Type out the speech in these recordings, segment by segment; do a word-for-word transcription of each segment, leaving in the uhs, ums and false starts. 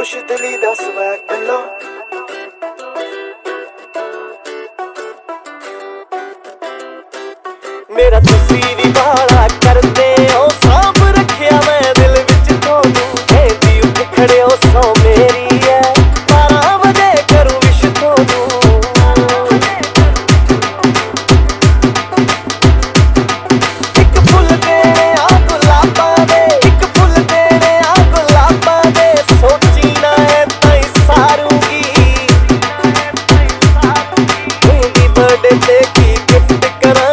खुश दिली दा स्वैग मिलो मेरा तुसी भी बाला करदे हो सांभ रखिया मैं दिल विच तोनू कहंदी उठ खड़े हो सौ मेरी है बारह बजे करूं विश तोनू एक फुल दे आ गुलाबां दे एक फुल देने आ गुलाबां दे सोची ना है ताई सारूंगी मेरी बर्थडे ते की गिफ्ट करां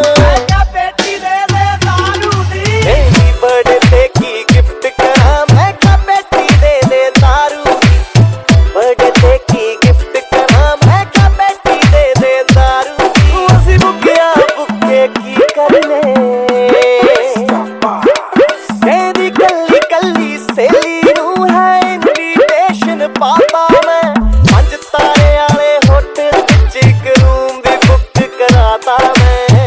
पाता मैं पंज तारे आले होटल विच इक रूम भी बुक कराता मैं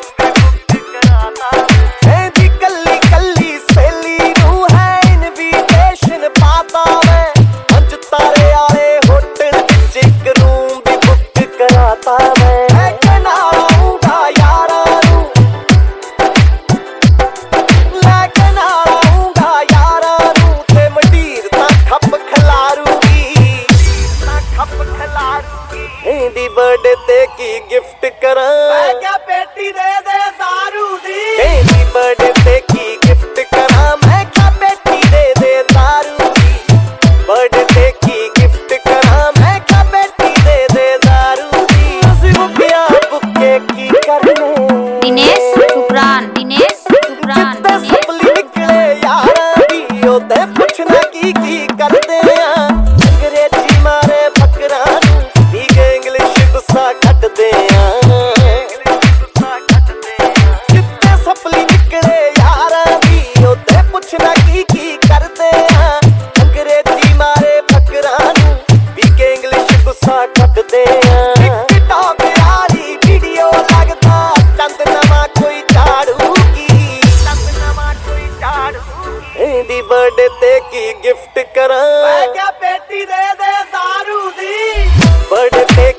कहंदी कल्ली कल्ली सहेली नूं है इनविटेशन पाता मैं पंज तारे आले होटल विच इक रूम भी बुक कराता मैं लेके आऊंगा यारां नूं लेके आऊंगा यारां नूं ते मंडीर दा खप खलारू कहंदी बर्थडे ते की गिफ्ट करां मैं क्या पेटी दे दे दारू दी कहंदी बर्थडे ते की गिफ्ट करां मैं क्या पेटी दे दे दारू दी बर्थडे ते की गिफ्ट करां मैं क्या पेटी दे दे दारू दी ਅਸੀਂ रुपया बुके की करने दिनेश सुप्रान दिनेश सुप्रान जित्ते सपली निकले यारां दी ओते पुछना की की करदे आ अंग्रेजी मारे फकरां कटदे जित्ते सपली निकले यारां दी ओते पुछना की की करदे अंग्रेजी मारे फकरां नूं भी के इंग्लिश गुस्सा कटदे टिकटॉक वाली वीडियो लगदा चंद नवा कोई झाड़ूगी चंद नवा कोई झाड़ूगी कहंदी बर्थडे ते की गिफ्ट करां मैं क्या पेटी दे दे दारू दी बर्थडे